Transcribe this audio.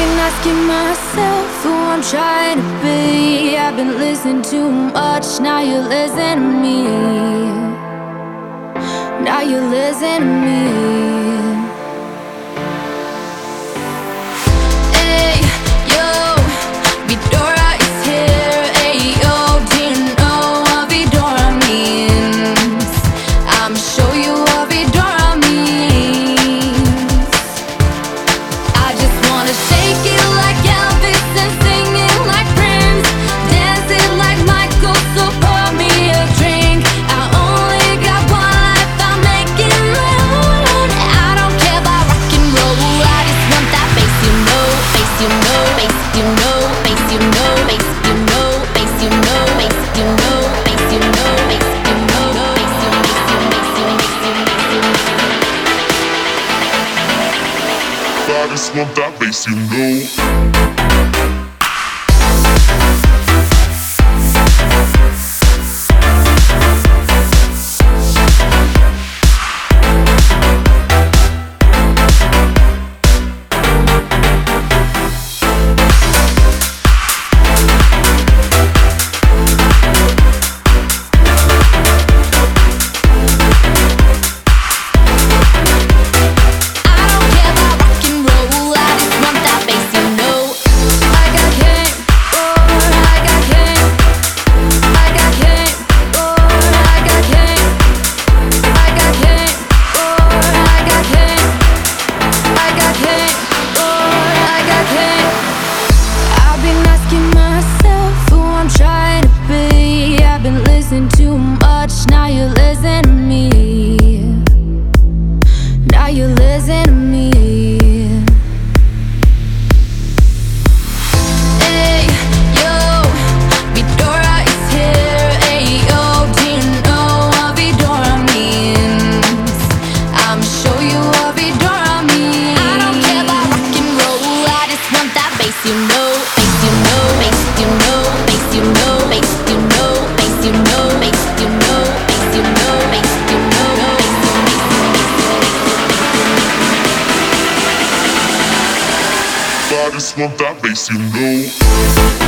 been asking myself who I'm trying to be. I've been listening too much, now you listen to me. Now you listen to me. Hey, yo, Vidora is here. Hey, yo, do you know what Vidora means? I'ma show you what Vidora means. I just wanna shake it like Elvis and sing it like Prince, dance it like Michael, so pour me a drink. I only got one life, I'll make it my own. I don't care about rock and roll, I just want that bass, you know, bass, you know, bass, you know, bass, you know, bass, you know, bass, you know, bass, you know, bass, you know, bass, you know, bass, you know, I just want that bass, you know. Too much, now you listen to me. Now you listen to me. Hey, yo, Vidora is here. Hey, yo, do you know what Vidora means? I'ma show you what Vidora means. I don't care about rock and roll, I just want that bass, you know, bass, you know, bass, you know, bass, you know, bass, you know, bass, you know. I just want that bass, you know.